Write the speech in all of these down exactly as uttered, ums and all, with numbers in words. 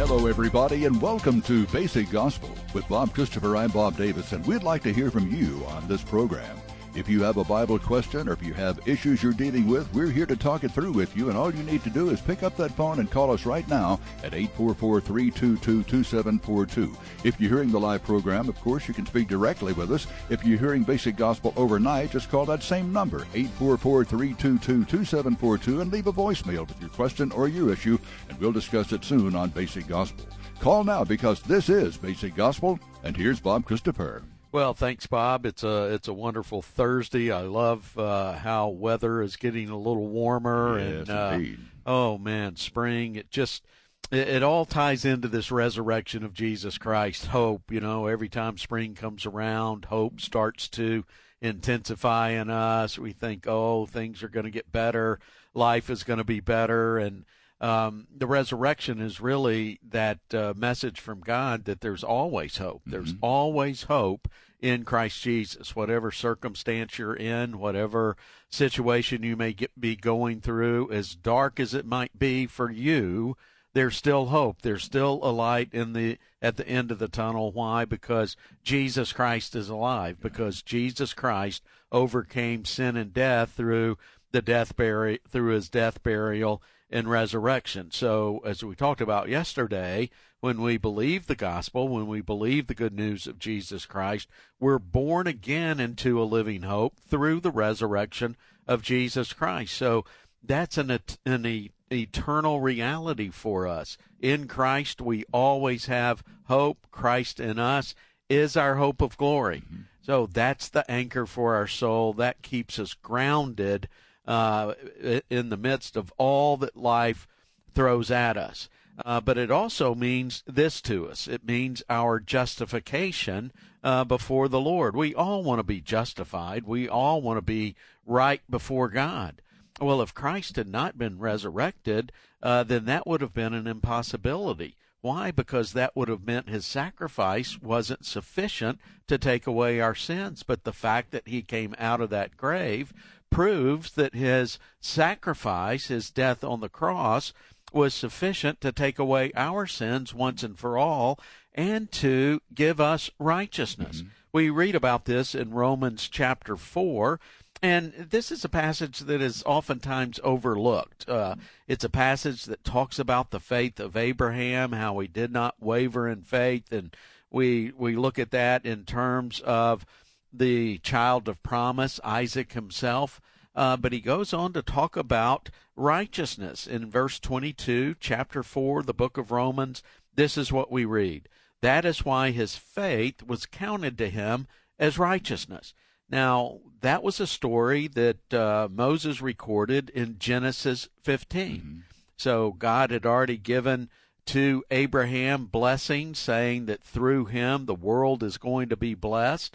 Hello, everybody, and welcome to Basic Gospel. With Bob Christopher, I'm Bob Davis, and we'd like to hear from you on this program. If you have a Bible question or if you have issues you're dealing with, we're here to talk it through with you, and all you need to do is pick up that phone and call us right now at eight four four, three two two, two seven four two. If you're hearing the live program, of course, you can speak directly with us. If you're hearing Basic Gospel overnight, just call that same number, eight four four, three two two, two seven four two, and leave a voicemail with your question or your issue, and we'll discuss it soon on Basic Gospel. Call now, because this is Basic Gospel, and here's Bob Christopher. Well, thanks, Bob. It's a it's a wonderful Thursday. I love uh, how weather is getting a little warmer, yes, and uh, indeed. oh man, spring! It just it, it all ties into this resurrection of Jesus Christ. Hope, you know, every time spring comes around, hope starts to intensify in us. We think, oh, things are going to get better, life is going to be better, and Um, the resurrection is really that uh, message from God that there's always hope. Mm-hmm. There's always hope in Christ Jesus. Whatever circumstance you're in, whatever situation you may get, be going through, as dark as it might be for you, there's still hope. There's still a light in the at the end of the tunnel. Why? Because Jesus Christ is alive. Because Jesus Christ overcame sin and death through the death buri- through his death, burial, and resurrection. So, as we talked about yesterday, when we believe the gospel, when we believe the good news of Jesus Christ, we're born again into a living hope through the resurrection of Jesus Christ. So that's an, an e- eternal reality for us. In Christ, we always have hope. Christ in us is our hope of glory. Mm-hmm. So that's the anchor for our soul. That keeps us grounded Uh, in the midst of all that life throws at us. Uh, but it also means this to us. It means our justification uh, before the Lord. We all want to be justified. We all want to be right before God. Well, if Christ had not been resurrected, uh, then that would have been an impossibility. Why? Because that would have meant his sacrifice wasn't sufficient to take away our sins. But the fact that he came out of that grave proves that his sacrifice, his death on the cross, was sufficient to take away our sins once and for all and to give us righteousness. Mm-hmm. We read about this in Romans chapter four, and this is a passage that is oftentimes overlooked. Uh, it's a passage that talks about the faith of Abraham, how he did not waver in faith, and we we look at that in terms of the child of promise, Isaac himself, uh, but he goes on to talk about righteousness. In verse twenty-two, chapter four, the book of Romans, this is what we read. That is why his faith was counted to him as righteousness. Now, that was a story that uh, Moses recorded in Genesis fifteen. Mm-hmm. So God had already given to Abraham blessing, saying that through him the world is going to be blessed.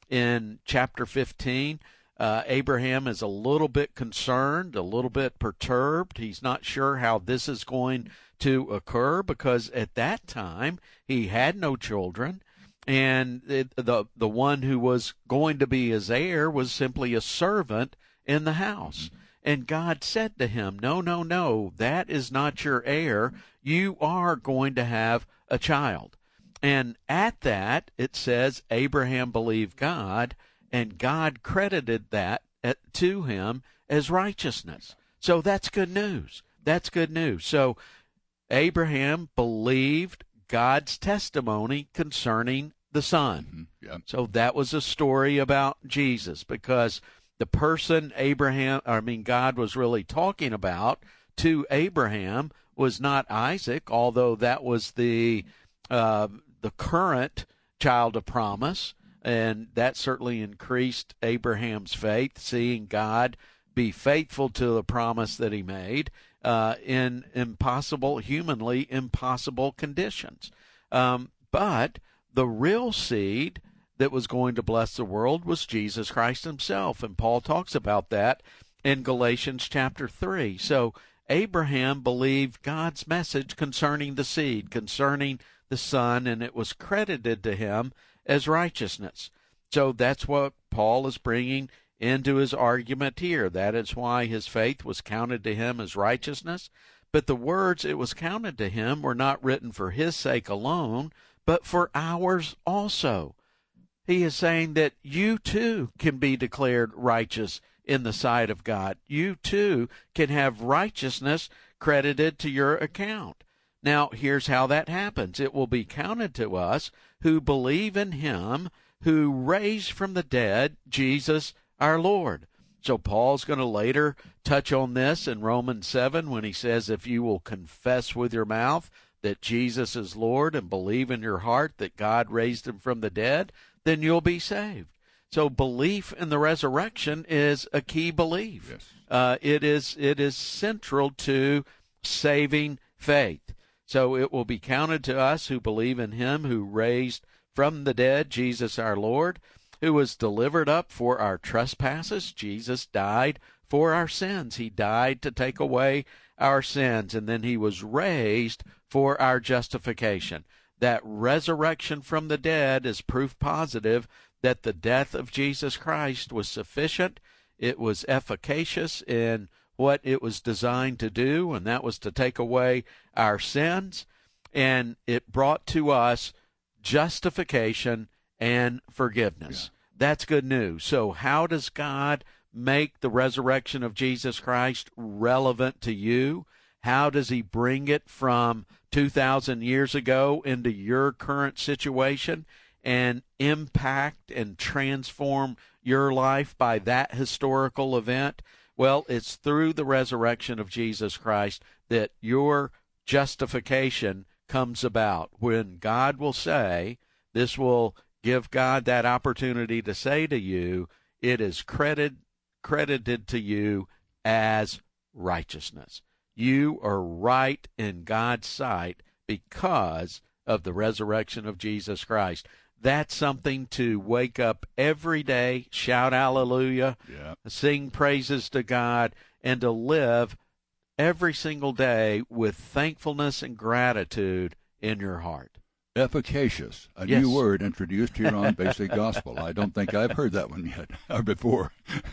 In chapter fifteen, uh, Abraham is a little bit concerned, a little bit perturbed. He's not sure how this is going to occur because at that time he had no children, and it, the the one who was going to be his heir was simply a servant in the house. And God said to him, no, no, no, that is not your heir. You are going to have a child. And at that, it says, Abraham believed God, and God credited that at, to him as righteousness. So that's good news. That's good news. So Abraham believed God's testimony concerning the Son. Mm-hmm. Yeah. So that was a story about Jesus, because the person Abraham, I mean, God was really talking about to Abraham was not Isaac, although that was the uh, the current child of promise, and that certainly increased Abraham's faith, seeing God be faithful to the promise that he made uh, in impossible, humanly impossible conditions. Um, but the real seed that was going to bless the world was Jesus Christ himself, and Paul talks about that in Galatians chapter three. So Abraham believed God's message concerning the seed, concerning the Son, and it was credited to him as righteousness. So that's what Paul is bringing into his argument here. That is why his faith was counted to him as righteousness. But the words it was counted to him were not written for his sake alone, but for ours also. He is saying that you too can be declared righteous in the sight of God. You too can have righteousness credited to your account. Now, here's how that happens. It will be counted to us who believe in him who raised from the dead Jesus our Lord. So Paul's going to later touch on this in Romans seven when he says, if you will confess with your mouth that Jesus is Lord and believe in your heart that God raised him from the dead, then you'll be saved. So belief in the resurrection is a key belief. Yes. Uh, it is it is central to saving faith. So it will be counted to us who believe in him who raised from the dead Jesus our Lord, who was delivered up for our trespasses. Jesus died for our sins. He died to take away our sins, and then he was raised for our justification. That resurrection from the dead is proof positive that the death of Jesus Christ was sufficient. It was efficacious in what it was designed to do, and that was to take away our sins. And it brought to us justification and forgiveness. Yeah. That's good news. So how does God make the resurrection of Jesus Christ relevant to you? How does he bring it from two thousand years ago into your current situation and impact and transform your life by that historical event? Well, it's through the resurrection of Jesus Christ that your justification comes about, when God will say, this will give God that opportunity to say to you, it is credit, credited to you as righteousness. You are right in God's sight because of the resurrection of Jesus Christ. That's something to wake up every day, shout hallelujah, yeah. sing praises to God, and to live every single day with thankfulness and gratitude in your heart. Efficacious, a yes. new word introduced here on Basic Gospel. I don't think I've heard that one yet, or before.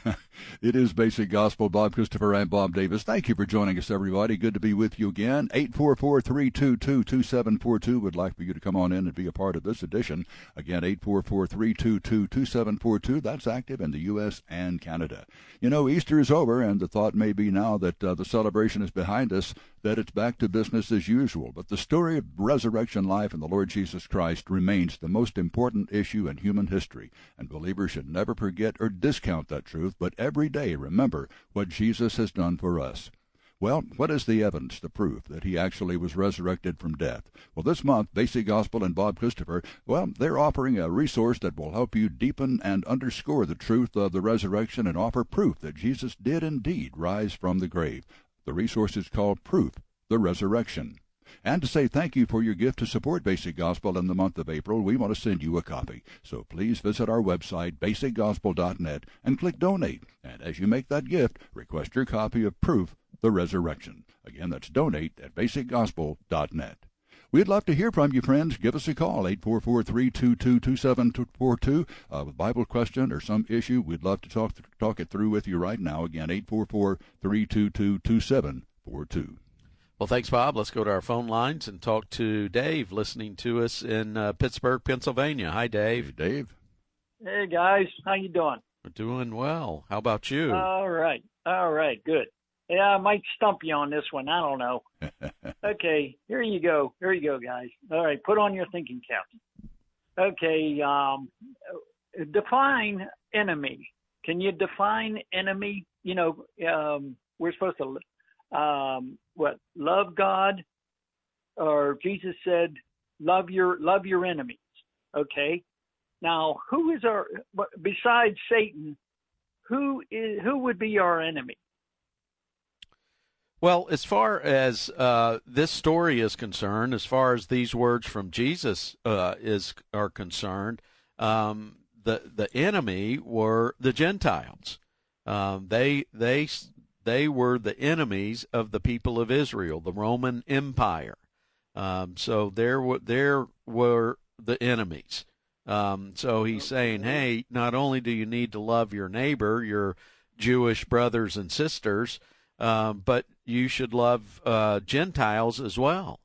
It is Basic Gospel. Bob Christopher and Bob Davis. Thank you for joining us, everybody. Good to be with you again. eight four four, three two two, two seven four two. Would like for you to come on in and be a part of this edition. Again, eight four four, three two two, two seven four two. That's active in the U S and Canada. You know, Easter is over, and the thought may be now that uh, the celebration is behind us, that it's back to business as usual. But the story of resurrection life in the Lord Jesus Christ remains the most important issue in human history, and believers should never forget or discount that truth, but every day remember what Jesus has done for us. Well, what is the evidence, the proof that he actually was resurrected from death? Well, this month, Basic Gospel and Bob Christopher, well, they're offering a resource that will help you deepen and underscore the truth of the resurrection and offer proof that Jesus did indeed rise from the grave. The resource is called Proof, the Resurrection. And to say thank you for your gift to support Basic Gospel in the month of April, we want to send you a copy. So please visit our website, basic gospel dot net, and click Donate. And as you make that gift, request your copy of Proof, the Resurrection. Again, that's donate at basic gospel dot net. We'd love to hear from you, friends. Give us a call, eight four four, three two two, two seven four two, uh, with a Bible question or some issue. We'd love to talk th- talk it through with you right now. Again, eight four four, three two two, two seven four two. Well, thanks, Bob. Let's go to our phone lines and talk to Dave, listening to us in uh, Pittsburgh, Pennsylvania. Hi, Dave. Hey, Dave. Hey, guys. How you doing? We're doing well. How about you? All right. All right. Good. Yeah, I might stump you on this one. I don't know. Okay, here you go. Here you go, guys. All right, put on your thinking caps. Okay, um, define enemy. Can you define enemy? You know, um, we're supposed to, um, what, love God, or Jesus said, love your love your enemies. Okay, now who is our, besides Satan? Who is who would be our enemy? Well, as far as uh, this story is concerned, as far as these words from Jesus uh, is are concerned, um, the the enemy were the Gentiles. Um, they they they were the enemies of the people of Israel, the Roman Empire. Um, so there were there were the enemies. Um, so he's saying, hey, not only do you need to love your neighbor, your Jewish brothers and sisters, uh, but you should love uh, Gentiles as well.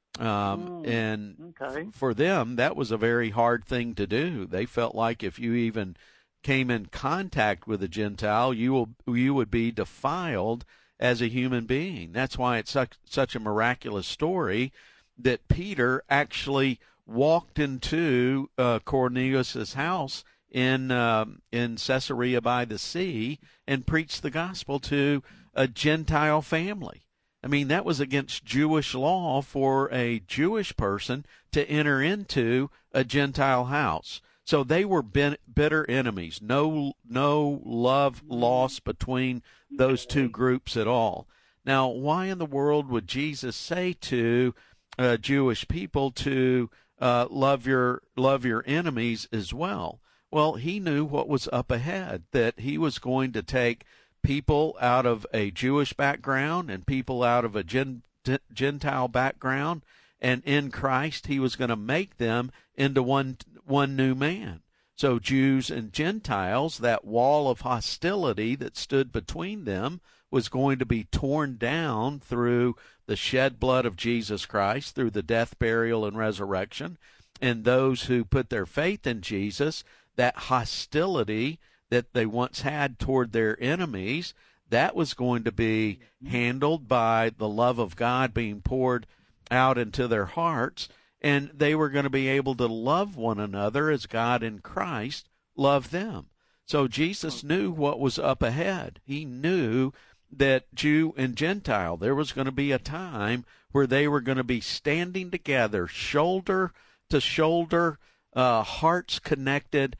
Um, mm, and okay. f- for them, that was a very hard thing to do. They felt like if you even came in contact with a Gentile, you will you would be defiled as a human being. That's why it's such, such a miraculous story that Peter actually walked into uh, Cornelius' house in um, in Caesarea by the sea and preached the gospel to a Gentile family. I mean, that was against Jewish law for a Jewish person to enter into a Gentile house. So they were ben- bitter enemies. No, no love lost between those two groups at all. Now, why in the world would Jesus say to uh, Jewish people to uh, love your love your enemies as well? Well, he knew what was up ahead, that he was going to take people out of a Jewish background and people out of a gen- Gentile background, and in Christ he was going to make them into one one new man. So Jews and Gentiles, that wall of hostility that stood between them, was going to be torn down through the shed blood of Jesus Christ, through the death, burial, and resurrection. And those who put their faith in Jesus, that hostility that they once had toward their enemies, that was going to be handled by the love of God being poured out into their hearts, and they were going to be able to love one another as God in Christ loved them. So Jesus knew what was up ahead. He knew that Jew and Gentile, there was going to be a time where they were going to be standing together, shoulder to shoulder, uh, hearts connected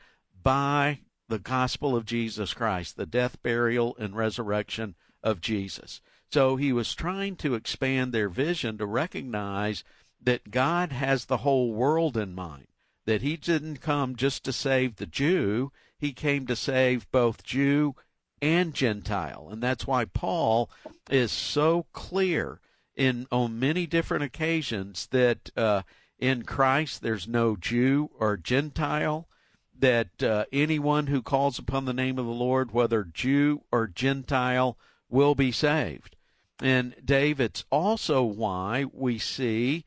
by the gospel of Jesus Christ, the death, burial, and resurrection of Jesus. So he was trying to expand their vision to recognize that God has the whole world in mind, that he didn't come just to save the Jew, he came to save both Jew and Gentile. And that's why Paul is so clear in on many different occasions that uh, in Christ there's no Jew or Gentile, that uh, anyone who calls upon the name of the Lord, whether Jew or Gentile, will be saved. And Dave, it's also why we see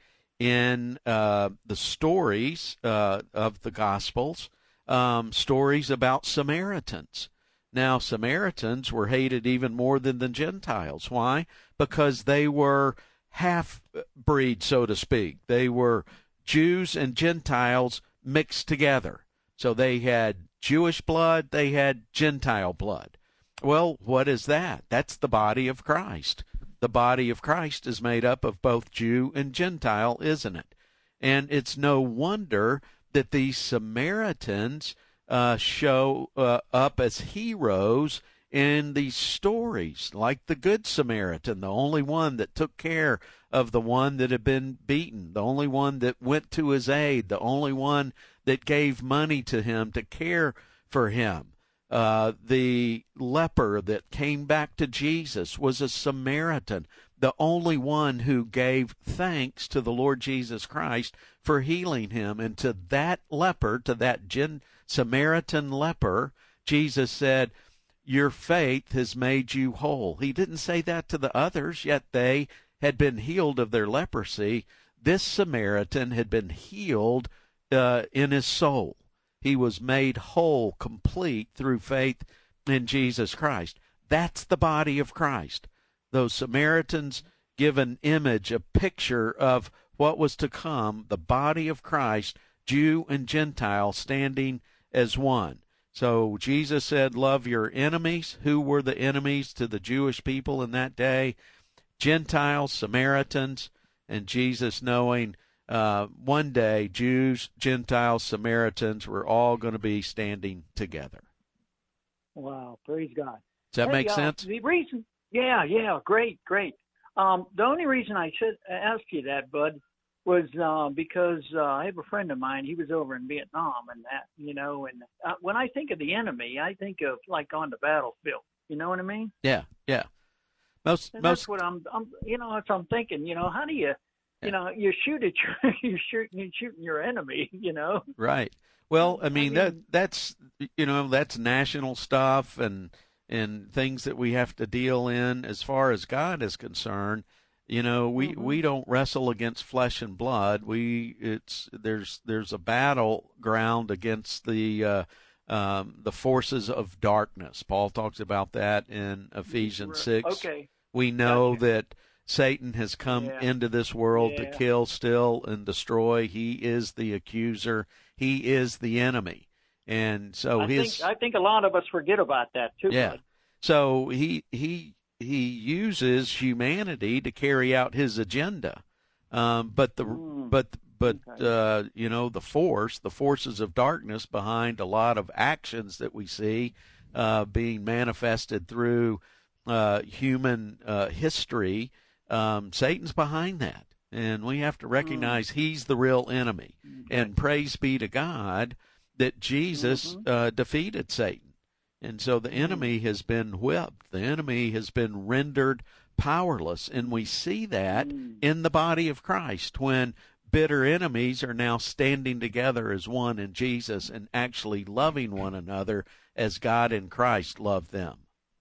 in uh, the stories uh, of the Gospels, um, stories about Samaritans. Now, Samaritans were hated even more than the Gentiles. Why? Because they were half-breed, so to speak. They were Jews and Gentiles mixed together. So they had Jewish blood, they had Gentile blood. Well, what is that? That's the body of Christ. The body of Christ is made up of both Jew and Gentile, isn't it? And it's no wonder that these Samaritans uh, show uh, up as heroes in these stories, like the Good Samaritan, the only one that took care of the one that had been beaten, the only one that went to his aid, the only one that gave money to him to care for him. Uh, the leper that came back to Jesus was a Samaritan, the only one who gave thanks to the Lord Jesus Christ for healing him. And to that leper, to that Gen- Samaritan leper, Jesus said, "Your faith has made you whole." He didn't say that to the others, yet they had been healed of their leprosy. This Samaritan had been healed uh, in his soul. He was made whole, complete through faith in Jesus Christ. That's the body of Christ. Those Samaritans give an image, a picture of what was to come, the body of Christ, Jew and Gentile standing as one. So Jesus said, love your enemies. Who were the enemies to the Jewish people in that day? Gentiles, Samaritans, and Jesus knowing uh, one day Jews, Gentiles, Samaritans were all going to be standing together. Wow, praise God. Does that hey, make uh, sense? The reason, yeah, yeah, great, great. Um, the only reason I said asked you that, Bud, was uh, because uh, I have a friend of mine. He was over in Vietnam, and that, you know, and uh, when I think of the enemy, I think of like on the battlefield. You know what I mean? Yeah, yeah. Most, and most. That's what I'm, I'm. You know, that's what I'm thinking. You know, how do you, you know, you shoot at your, you shoot, you shooting your enemy. You know. Right. Well, I mean, I mean that that's you know that's national stuff, and and things that we have to deal in as far as God is concerned. You know, we, mm-hmm. we don't wrestle against flesh and blood. We it's there's there's a battleground against the uh, um, the forces of darkness. Paul talks about that in Ephesians six. Okay. We know Gotcha. that Satan has come Yeah. into this world Yeah. to kill, steal, and destroy. He is the accuser. He is the enemy, and so I his. think I think a lot of us forget about that too. Yeah. Bud. So he he he uses humanity to carry out his agenda, um, but the Mm. but but Okay. uh, you know the force, the forces of darkness behind a lot of actions that we see uh, being manifested through uh, human uh, history. Um, Satan's behind that, and we have to recognize mm. he's the real enemy. Okay. And praise be to God that Jesus mm-hmm. uh, defeated Satan. And so the enemy has been whipped. The enemy has been rendered powerless. And we see that mm. in the body of Christ when bitter enemies are now standing together as one in Jesus and actually loving one another as God in Christ loved them.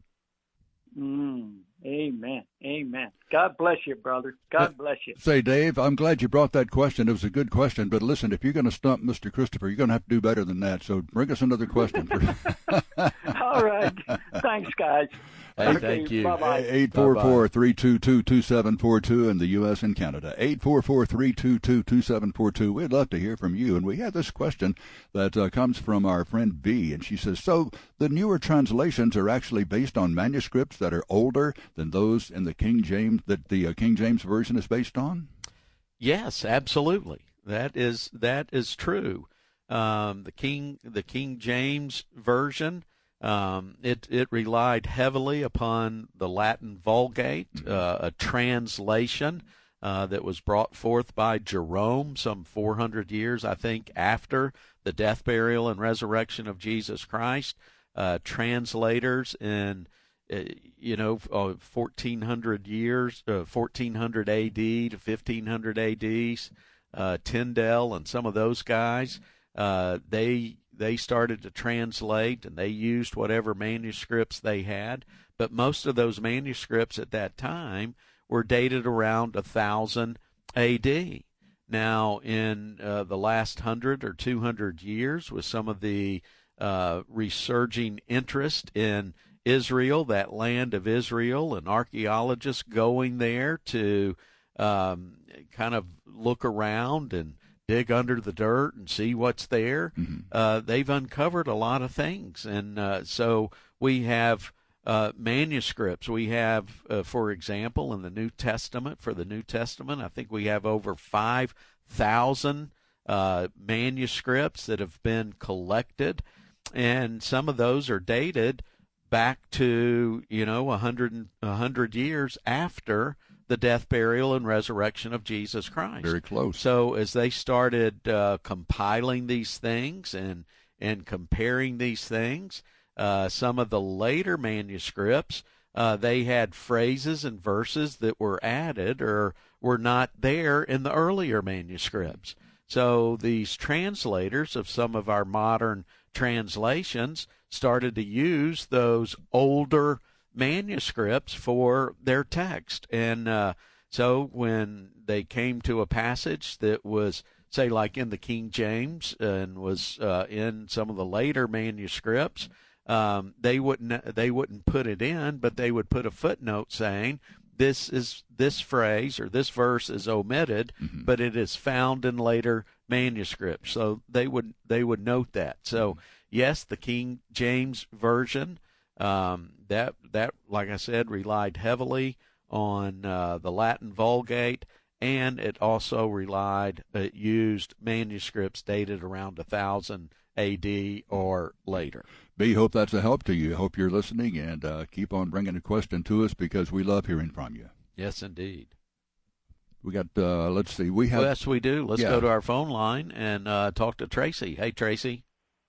Mm. Amen. Amen. God bless you, brother. God bless you. Say, Dave, I'm glad you brought that question. It was a good question. But listen, if you're going to stump Mister Christopher, you're going to have to do better than that. So bring us another question. All right. Thanks, guys. Hey, okay, thank you. Bye-bye. eight four four, three two two, two seven four two in the U S and Canada. eight four four, three two two, two seven four two. We'd love to hear from you. And we have this question that uh, comes from our friend B. And she says, so the newer translations are actually based on manuscripts that are older than those in the King James, that the uh, King James Version is based on? Yes, absolutely. That is that is true. Um, the King the King James Version, um, it it relied heavily upon the Latin Vulgate, uh, a translation uh, that was brought forth by Jerome some four hundred years, I think, after the death, burial, and resurrection of Jesus Christ. Uh, translators in Uh, you know, uh, fourteen hundred years, uh, fourteen hundred A D to fifteen hundred A D, uh, Tyndale and some of those guys, uh, they they started to translate and they used whatever manuscripts they had. But most of those manuscripts at that time were dated around one thousand A D. Now, in uh, the last hundred or two hundred years, with some of the uh, resurging interest in Israel, that land of Israel, and archaeologists going there to um, kind of look around and dig under the dirt and see what's there. Mm-hmm. Uh, they've uncovered a lot of things. And uh, so we have uh, manuscripts. We have, uh, for example, in the New Testament, for the New Testament, I think we have over five thousand uh, manuscripts that have been collected. And some of those are dated back to, you know, a hundred, a hundred years after the death, burial, and resurrection of Jesus Christ. Very close. So as they started uh, compiling these things and and comparing these things, uh, some of the later manuscripts, uh, they had phrases and verses that were added or were not there in the earlier manuscripts. So these translators of some of our modern translations started to use those older manuscripts for their text. And uh, so when they came to a passage that was, say, like in the King James and was uh, in some of the later manuscripts, um, they wouldn't they wouldn't put it in, but they would put a footnote saying this is this phrase or this verse is omitted, mm-hmm. but it is found in later manuscripts. So they would they would note that. So mm-hmm. yes, the King James Version, um, that that like I said, relied heavily on uh, the Latin Vulgate, and it also relied it used manuscripts dated around a thousand A D or later. B, hope that's a help to you. Hope you're listening, and uh, keep on bringing a question to us because we love hearing from you. Yes, indeed. We got, uh, let's see, we have... Yes, we do. Let's yeah. go to our phone line and uh, talk to Tracy. Hey, Tracy.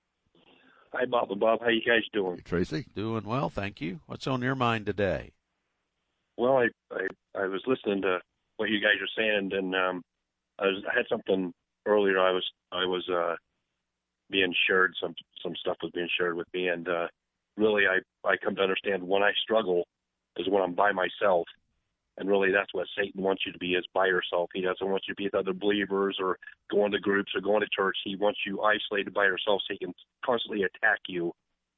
Hi, Bob and Bob. How you guys doing? Hey, Tracy. Doing well, thank you. What's on your mind today? Well, I I, I was listening to what you guys were saying, and um, I was I had something earlier. I was I was uh, being shared some some stuff was being shared with me, and uh, really I, I come to understand when I struggle is when I'm by myself. And really that's what Satan wants you to be, is by yourself. He doesn't want you to be with other believers or going to groups or going to church. He wants you isolated by yourself so he can constantly attack you.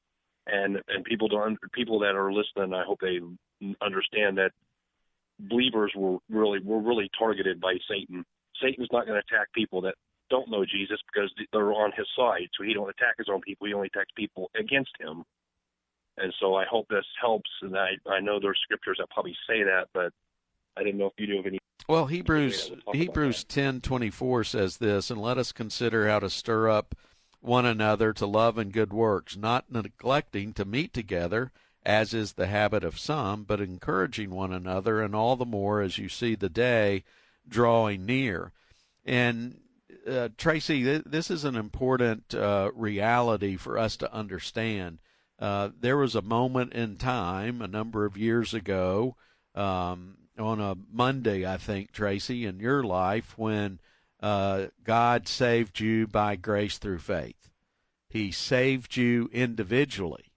And and people don't people that are listening, I hope they understand that believers were really were really targeted by Satan. Satan's not going to attack people that don't know Jesus because they're on his side. So he don't attack his own people. He only attacks people against him. And so I hope this helps. And I, I know there's scriptures that probably say that, but I didn't know if you knew of any. Well, Hebrews Hebrews ten twenty-four says this, and let us consider how to stir up one another to love and good works, not neglecting to meet together, as is the habit of some, but encouraging one another, and all the more as you see the day drawing near. And uh, Tracy, th- this is an important uh, reality for us to understand. Uh, there was a moment in time a number of years ago, um, on a Monday, I think, Tracy, in your life, when uh, God saved you by grace through faith. He saved you individually,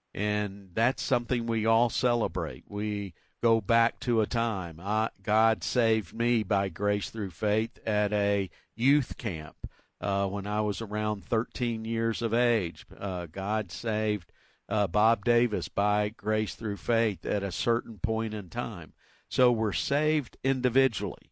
and that's something we all celebrate. We go back to a time. I, God saved me by grace through faith at a youth camp uh, when I was around thirteen years of age. Uh, God saved uh, Bob Davis by grace through faith at a certain point in time. So we're saved individually.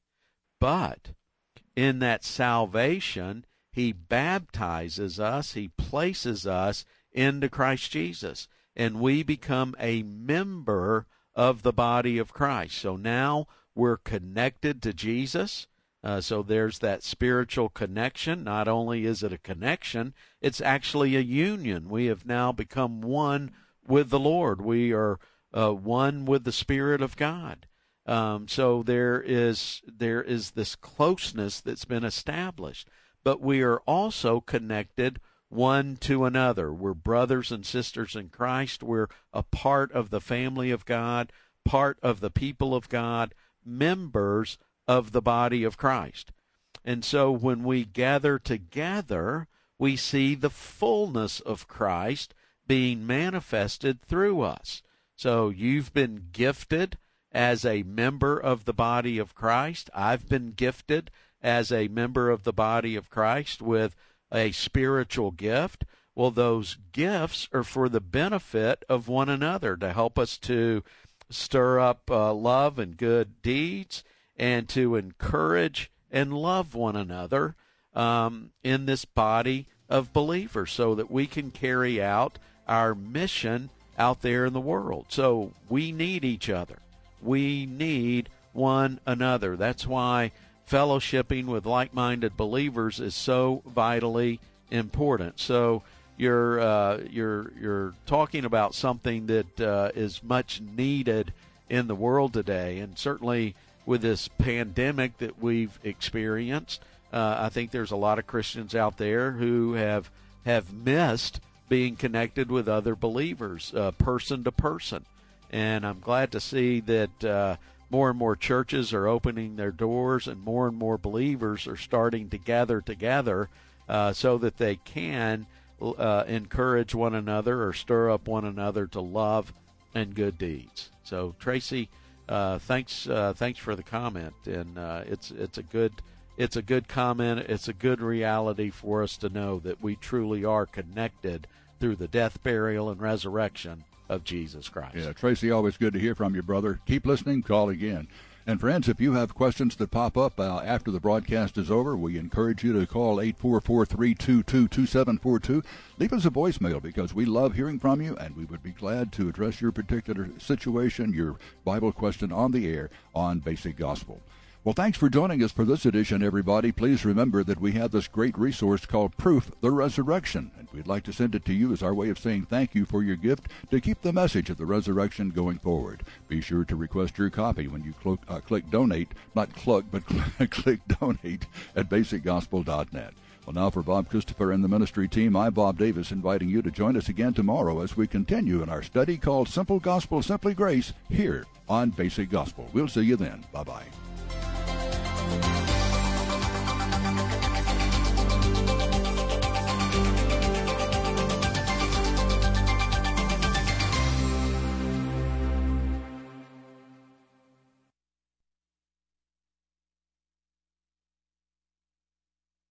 But in that salvation, he baptizes us, he places us into Christ Jesus, and we become a member of the body of Christ. So now we're connected to Jesus. Uh, so there's that spiritual connection. Not only is it a connection, it's actually a union. We have now become one with the Lord. We are uh, one with the Spirit of God. Um, so there is there is this closeness that's been established. But we are also connected one to another. We're brothers and sisters in Christ. We're a part of the family of God, part of the people of God, members of the body of Christ. And so when we gather together, we see the fullness of Christ being manifested through us. So you've been gifted as a member of the body of Christ. I've been gifted as a member of the body of Christ with a spiritual gift. Well, those gifts are for the benefit of one another, to help us to stir up uh, love and good deeds, and to encourage and love one another um, in this body of believers, so that we can carry out our mission out there in the world. So we need each other. We need one another. That's why fellowshipping with like-minded believers is so vitally important. So you're uh, you're you're talking about something that uh, is much needed in the world today, and certainly with this pandemic that we've experienced, uh, I think there's a lot of Christians out there who have have missed being connected with other believers, uh, person to person. And I'm glad to see that uh, more and more churches are opening their doors, and more and more believers are starting to gather together uh, so that they can uh, encourage one another or stir up one another to love and good deeds. So, Tracy, uh, thanks uh, thanks for the comment, and uh, it's it's a good it's a good comment. It's a good reality for us to know that we truly are connected through the death, burial, and resurrection of Jesus Christ. Yeah, Tracy, always good to hear from you, brother. Keep listening. Call again. And friends, if you have questions that pop up uh, after the broadcast is over, we encourage you to call eight four four, three two two, two seven four two. Leave us a voicemail, because we love hearing from you, and we would be glad to address your particular situation, your Bible question on the air on Basic Gospel. Well, thanks for joining us for this edition, everybody. Please remember that we have this great resource called Proof the Resurrection, and we'd like to send it to you as our way of saying thank you for your gift to keep the message of the resurrection going forward. Be sure to request your copy when you cl- uh, click donate, not cluck, but click donate at basic gospel dot net. Well, now for Bob Christopher and the ministry team, I'm Bob Davis, inviting you to join us again tomorrow as we continue in our study called Simple Gospel, Simply Grace, here on Basic Gospel. We'll see you then. Bye-bye.